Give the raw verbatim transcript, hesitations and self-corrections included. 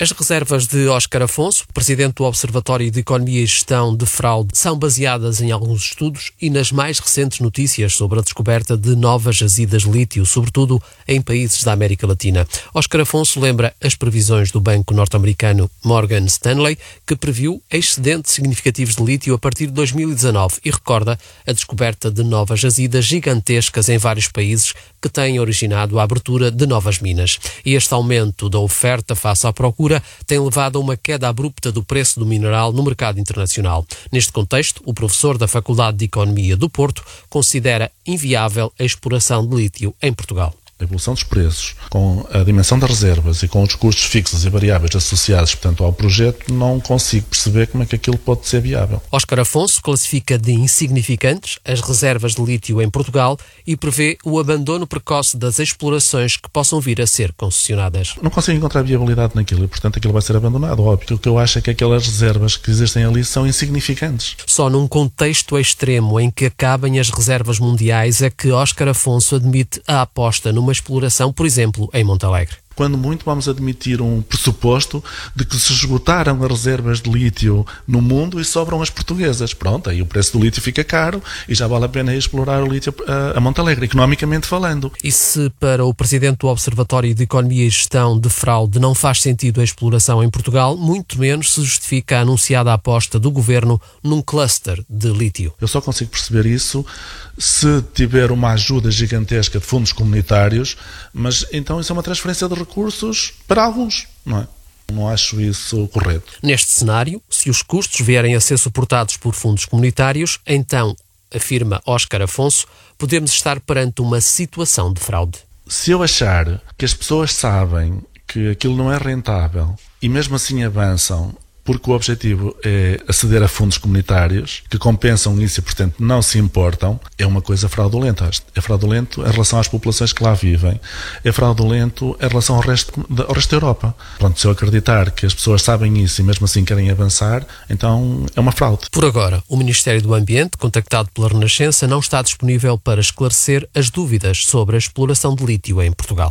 As reservas de Óscar Afonso, presidente do Observatório de Economia e Gestão de Fraude, são baseadas em alguns estudos e nas mais recentes notícias sobre a descoberta de novas jazidas de lítio, sobretudo em países da América Latina. Óscar Afonso lembra as previsões do banco norte-americano Morgan Stanley, que previu excedentes significativos de lítio a partir de dois mil e dezanove e recorda a descoberta de novas jazidas gigantescas em vários países que têm originado a abertura de novas minas. E este aumento da oferta face à procura tem levado a uma queda abrupta do preço do mineral no mercado internacional. Neste contexto, o professor da Faculdade de Economia do Porto considera inviável a exploração de lítio em Portugal. A evolução dos preços, com a dimensão das reservas e com os custos fixos e variáveis associados, portanto, ao projeto, não consigo perceber como é que aquilo pode ser viável. Óscar Afonso classifica de insignificantes as reservas de lítio em Portugal e prevê o abandono precoce das explorações que possam vir a ser concessionadas. Não consigo encontrar viabilidade naquilo e, portanto, aquilo vai ser abandonado. Óbvio, o que eu acho é que aquelas reservas que existem ali são insignificantes. Só num contexto extremo em que acabem as reservas mundiais é que Óscar Afonso admite a aposta numa exploração, por exemplo, em Montalegre. Quando muito vamos admitir um pressuposto de que se esgotaram as reservas de lítio no mundo e sobram as portuguesas. Pronto, aí o preço do lítio fica caro e já vale a pena ir explorar o lítio a, a Montalegre, economicamente falando. E se para o presidente do Observatório de Economia e Gestão de Fraude não faz sentido a exploração em Portugal, muito menos se justifica a anunciada aposta do governo num cluster de lítio. Eu só consigo perceber isso se tiver uma ajuda gigantesca de fundos comunitários, mas então isso é uma transferência de recursos para alguns, não é? Não acho isso correto. Neste cenário, se os custos vierem a ser suportados por fundos comunitários, então, afirma Óscar Afonso, podemos estar perante uma situação de fraude. Se eu achar que as pessoas sabem que aquilo não é rentável e mesmo assim avançam porque o objetivo é aceder a fundos comunitários que compensam isso e, portanto, não se importam, é uma coisa fraudulenta. É fraudulento em relação às populações que lá vivem, é fraudulento em relação ao resto, ao resto da Europa. Pronto, se eu acreditar que as pessoas sabem isso e mesmo assim querem avançar, então é uma fraude. Por agora, o Ministério do Ambiente, contactado pela Renascença, não está disponível para esclarecer as dúvidas sobre a exploração de lítio em Portugal.